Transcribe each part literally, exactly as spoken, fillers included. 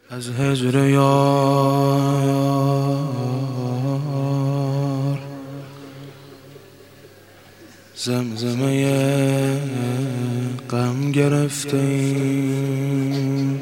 از هجر یار زمزمه غم گرفتیم،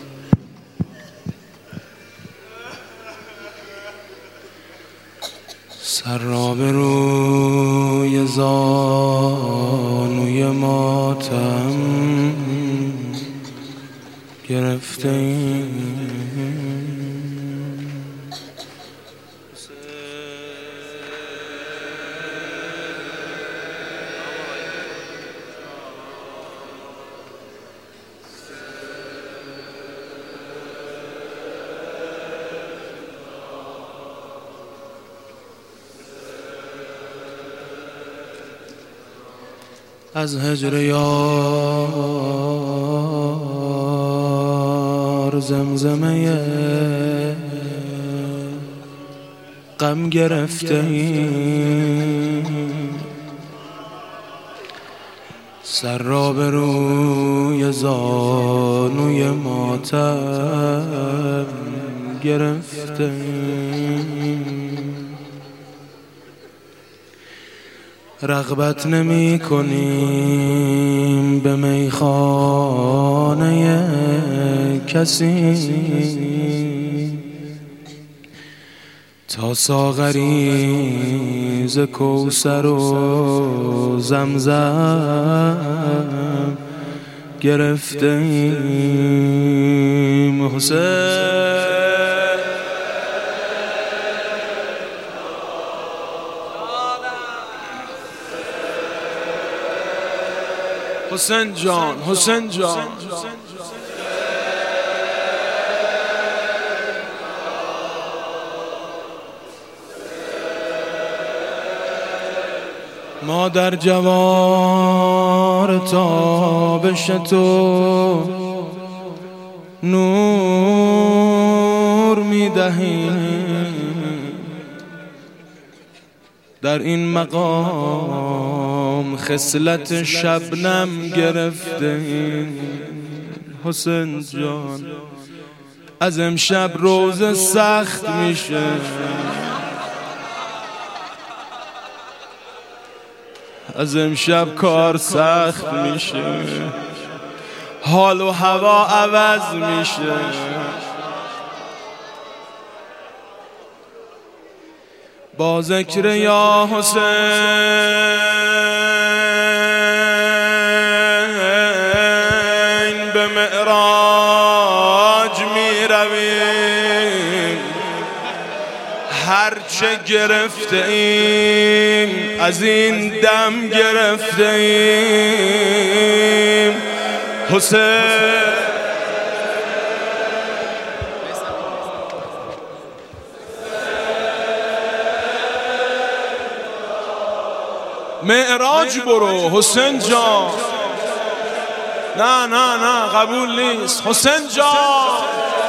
سر را به روی زانوی ماتم گرفتیم. از هجر یار زمزمه غم گرفتیم، سر را به روی زانوی ماتم گرفتیم. رغبت نمی کنیم به میخانه کسی، تا ساغری ز کوثر و زمزم گرفتیم. حسین حسین جان، حسین جان، ما در جوار تابش تو نور می دهیم، در این مقام خصلت شبنم گرفتیم. حسین جان از امشب روز سخت میشه، از امشب کار سخت میشه، حال و هوا عوض میشه. با ذکر یا حسین به معراج می رویم، هرچه گرفته ایم از این دم گرفته ایم. حسین معراج برو حسین جان، نه نه نه قبول نیست حسین جان.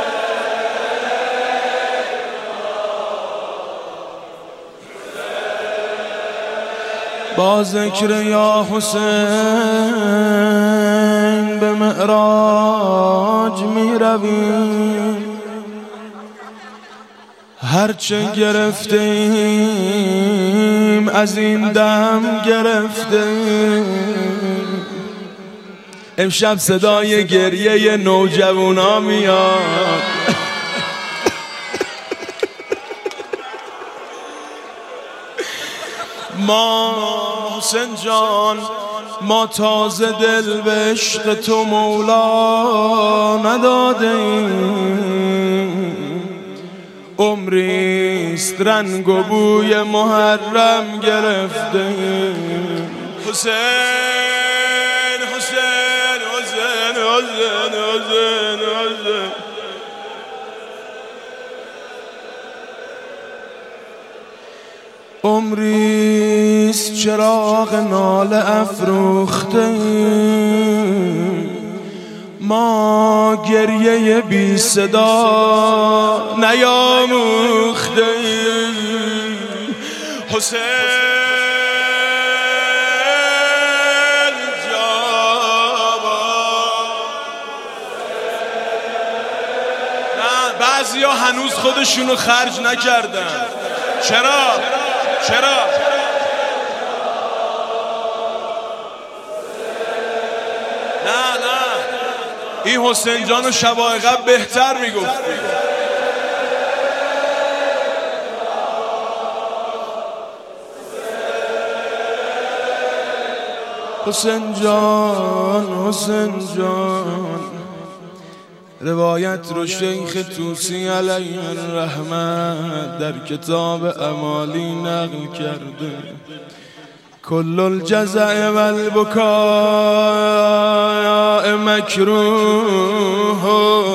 با ذکر یا حسین به معراج می رویم، هرچه گرفته ایم از این دم گرفته ایم. امشب صدای گریه نوجوانا میاد، ما حسین جان ما تازه دل به عشق تو مولا نداده ایم، عمریست رنگ و بوی محرم گرفته. حسین حسین حسین حسین حسین حسین عمریست چراغ ناله افروخته، ما گریه بی صدا نیاموخته. حسین جان بعضی ها هنوز خودشونو خرج نکردن. چرا؟ چرا؟ نه نه این حسین جان و شبای قبل بهتر میگفتی. حسین جان حسین جان روایت رو شیخ طوسی علیه الرحمت در کتاب امالی نقل کرده. کل الجزع و البکاء مکروه،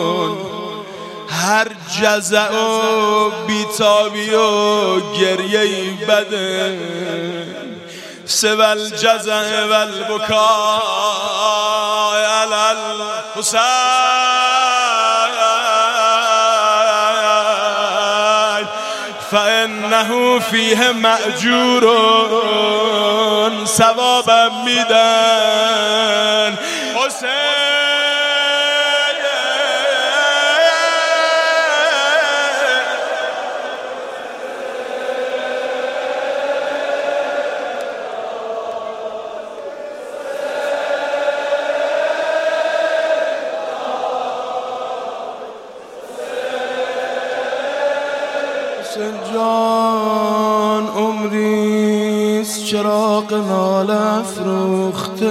هر جزع و بیتابی و گریه‌ای بده. سوى الجزع و البکاء علی الحسین فانه فیه مأجور، ثوابا میدن. حسین جان عمریست چراغ ناله افروخته،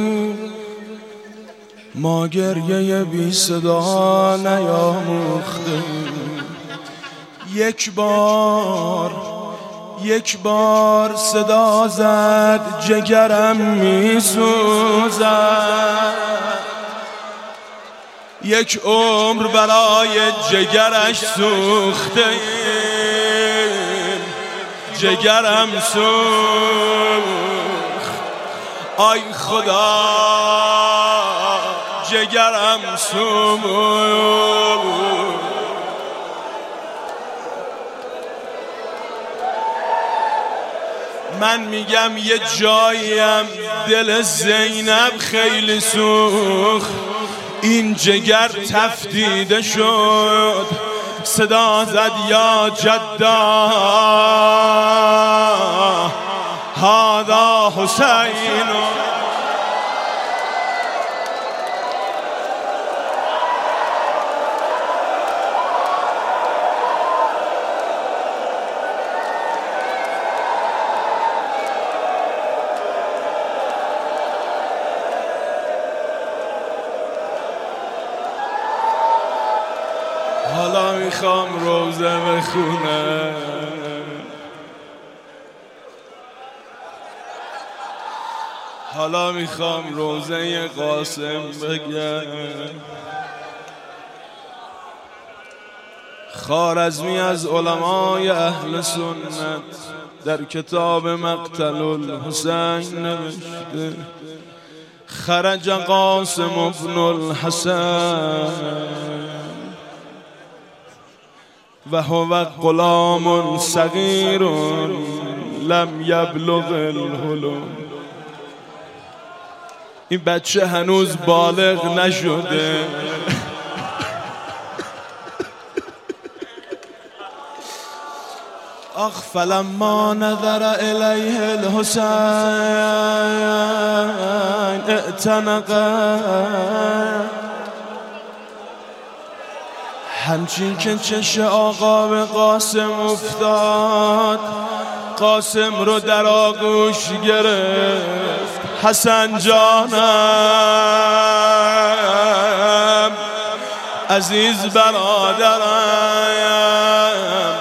ما گریه بی صدا نیاموخته. یک بار یک بار صدا زد جگرم می سوزد، یک عمر برای جگرش سوخته، جگرم سوخت. آی خدا جگرم سوخت. من میگم یه جاییم دل زینب خیلی سوخت، این جگر تفدیده شد. صدا زد یا جدا هذا حسین. حالا میخوام روزه بخونم، حالا میخوام روزه قاسم بگم. خوارزمی از علمای اهل سنت در کتاب مقتل الحسین نوشته: خرج قاسم ابن الحسن و هو غلام صغیر لم یبلغ الحلم. این بچه هنوز بالغ نشده. آخ فلما نظر الیه الحسین اعتنق، همچین که چش آقا به قاسم افتاد، قاسم رو در آغوش گرفت. حسن جانم، عزیز برادرم،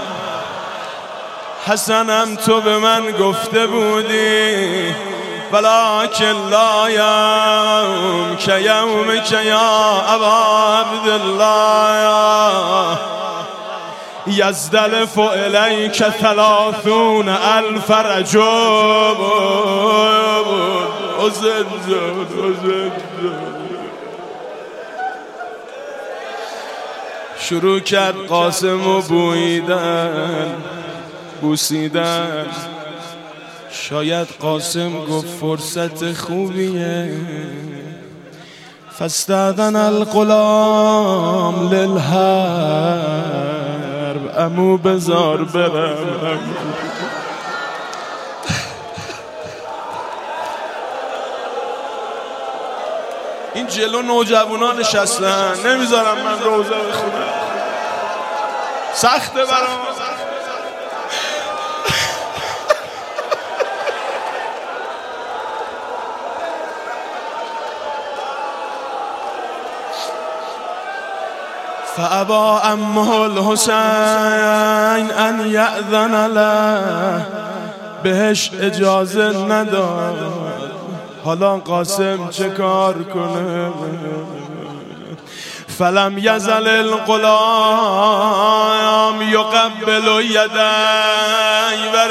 حسنم تو به من گفته بودی ولکن لا یوم که یوم که یا ابا عبدالله یزدلف الیک ثلاثون الف رجل. حسین جان حسین جان شروع کرد قاسم و بویدن بوسیدن. شاید قاسم گفت فرصت خوبیه، فاستأذن الغلام للحرب عمو بزار برم. این جلو نوجوانا نشستن نمیذارم من روزه بخونم، سخته برام. فابا عمه الحسین ان یأذن له، بهش اجازه نداد. حالا قاسم چه کار کنه؟ فلم یزل الغلام یقبل یدی و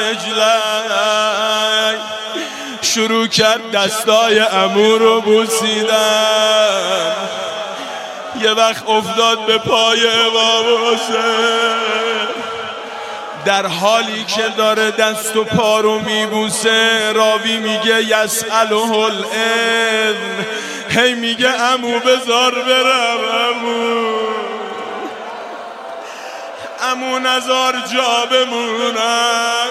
رجلی، شروع کرد دستای عمو رو بوسیدن. یه وقت افتاد به پای امام حسین، در حالی که داره دست و پا رو میبوسه راوی میگه یسأله الاذن، هی میگه عمو بذار برم، عمو عمو نزار جا بمونم،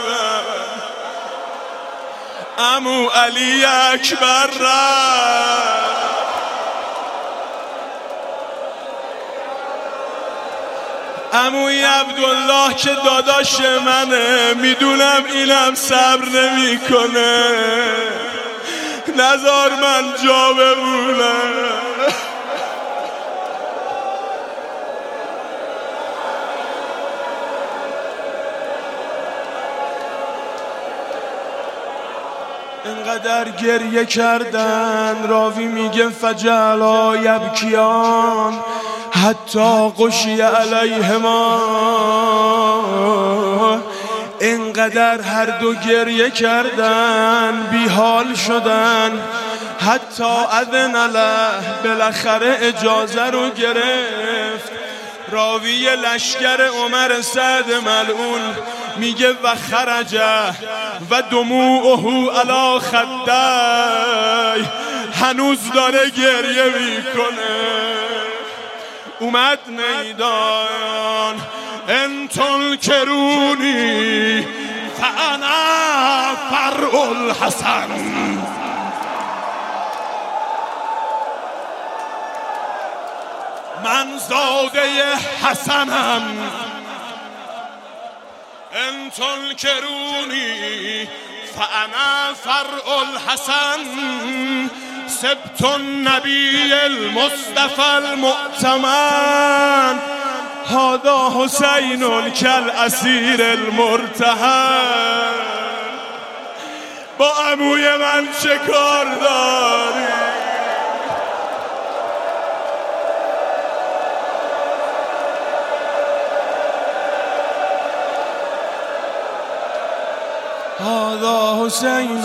عمو علی اکبر رفت. عموی عبدالله که داداش منه، میدونم اینم صبر نمی کنه، نذار من جا بمونم. اینقدر گریه کردن، راوی میگه فجعلا یبکیان حتی غشی علیهما، اینقدر هر دو گریه کردن، بیحال شدن. حتی اذن له، بالاخره اجازه رو گرفت. راوی لشکر عمر سعد ملعون میگه و خرجه و دموعه علی خدی، هنوز داره گریه میکنه. اومد میدان ان تنکرونی فانا فرع الحسن، من زاده حسنم. ان تنکرونی فانا فرع الحسن، سبت النبی المصطفى المؤتمن، هذا حسین کالاسیر المرتهن. با عموی من چه کار داری؟ هذا حسین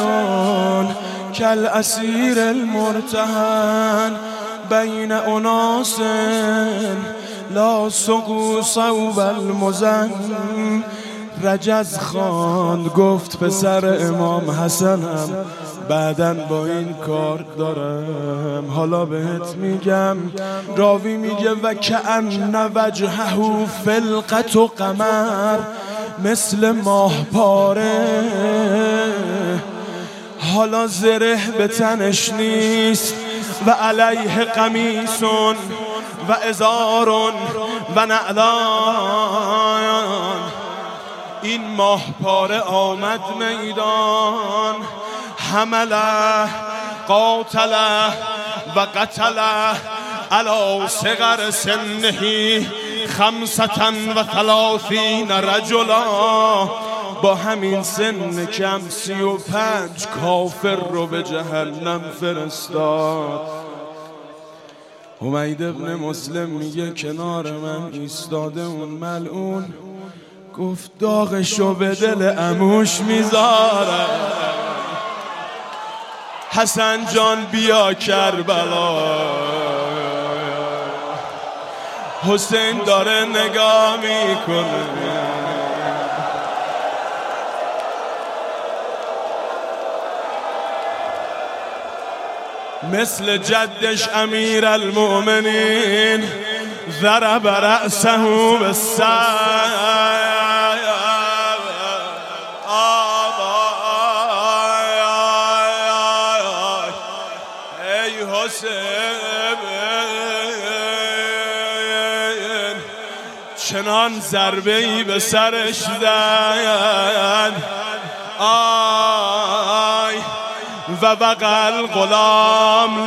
کالاسیر المرتهن، بین اناس لا سقوا صوب المزن. رجز خان گفت پسر امام حسنم، بعدن با این کار دارم، حالا بهت میگم. راوی میگه و کأن وجهه فلقة و قمر، مثل ماه پاره. حالا زره به تنش نیست و علیه قمیصون و ازارون و نعلان. این ماه پاره آمد میدان، حمله قاتله و قتله علی صغر سنه خمسة و ثلاثین رجلا. با همین سن کم سی و پنج کافر رو به جهنم فرستاد. حمید ابن مسلم میگه کنار من ایستاده اون ملعون، گفت داغشو به دل عموش میذاره. حسن جان بیا کربلا، حسین داره نگاه میکنه. مثل جدش امیر المؤمنین ضرب رأسه بالسیف ای حسین چنان ضربه‌ای به سرش زد آی و وقع غلام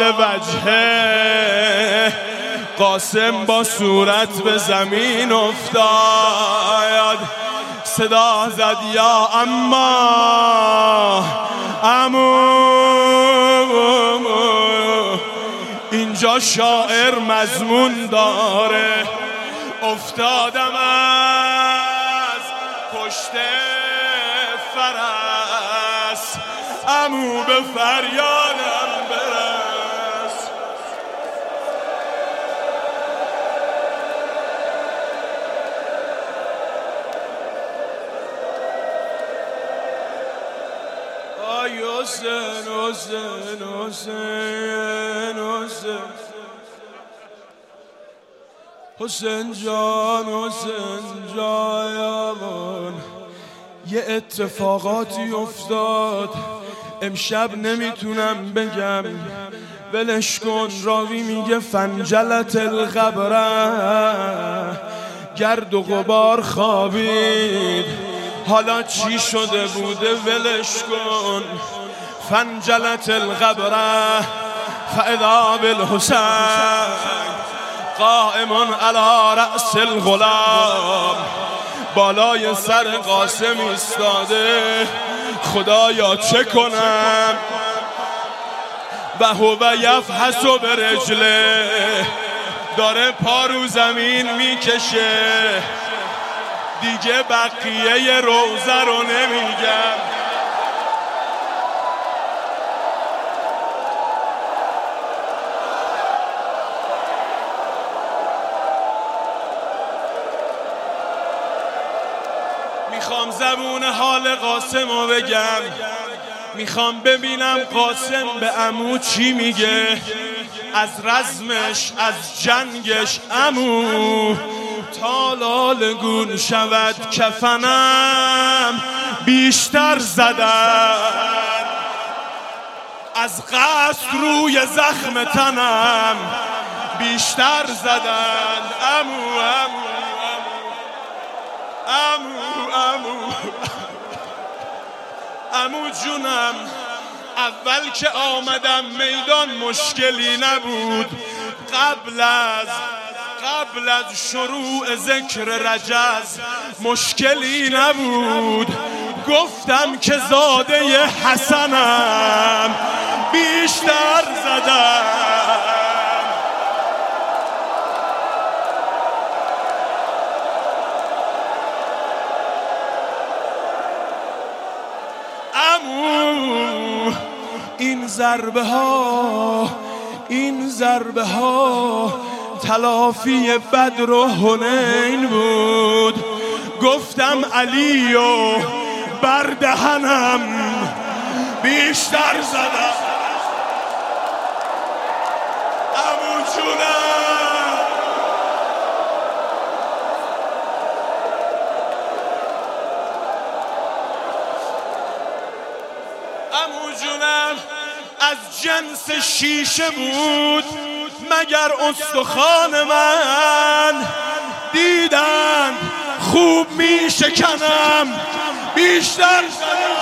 لوجهه قاسم با صورت به زمین افتاد صدا زد یا اما عمو اینجا شاعر مضمون داره افتادم از پشت فرس عمو به فریادم برس آی حسین حسین حسین حسین حسین جان حسین جان یه اتفاقاتی افتاد امشب نمیتونم بگم ولش کن راوی میگه فنجلت القبره گرد و غبار خوابید حالا چی شده بوده ولش کن فنجلت القبره فاذا بالحسین قائم علی رأس الغلام بالای سر قاسم ایستاده خدایا چه کنم و هو یفحص برجله داره پا رو زمین میکشه دیگه بقیه روزه رو نمیگم میخوام زبون حال قاسم رو بگم میخوام ببینم قاسم به عمو چی میگه از رزمش از جنگش عمو تا لالگون شود کفنم بیشتر زدن از قصد روی زخم تنم بیشتر زدن عمو عمو عمو عمو عمو جونم اول که آمدم میدان مشکلی نبود قبل از قبل از شروع ذکر رجز مشکلی نبود گفتم که زاده حسنم بیشتر زدم عمو این ضربه ها این ضربه ها تلافی بدر و حنین بود گفتم علی و بر دهنم بیشتر زدم عمو جونم عمو جونم از جنس شیشه بود مگر استخوان من دیدن خوب می شکنم بیشتر شدم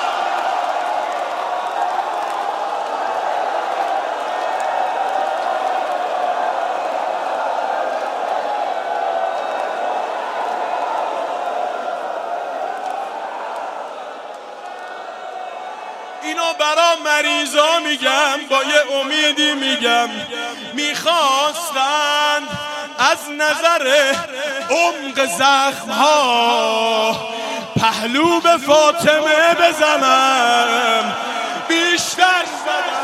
اینو برا مریضا میگم با یه امیدی میگم میخواستند از نظر عمق زخم ها پهلو به فاطمه بزنم بیشتر زدم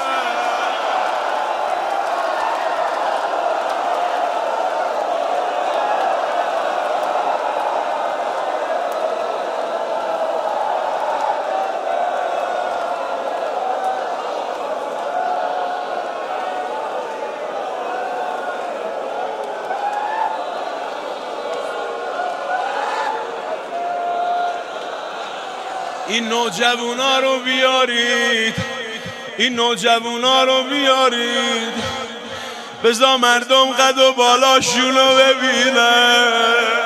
این نوجوانا رو بیارید، این نوجوانا رو بیارید، بذار مردم قد و بالاشونو ببینن.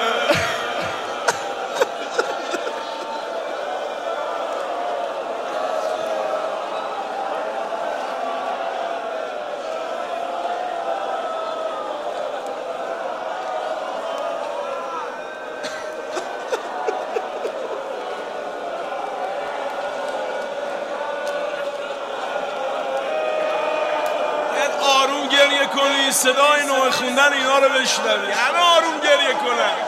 آروم گریه کنی، صدای نوع خوندن اینا رو بشنوی، همه آروم گریه کنن.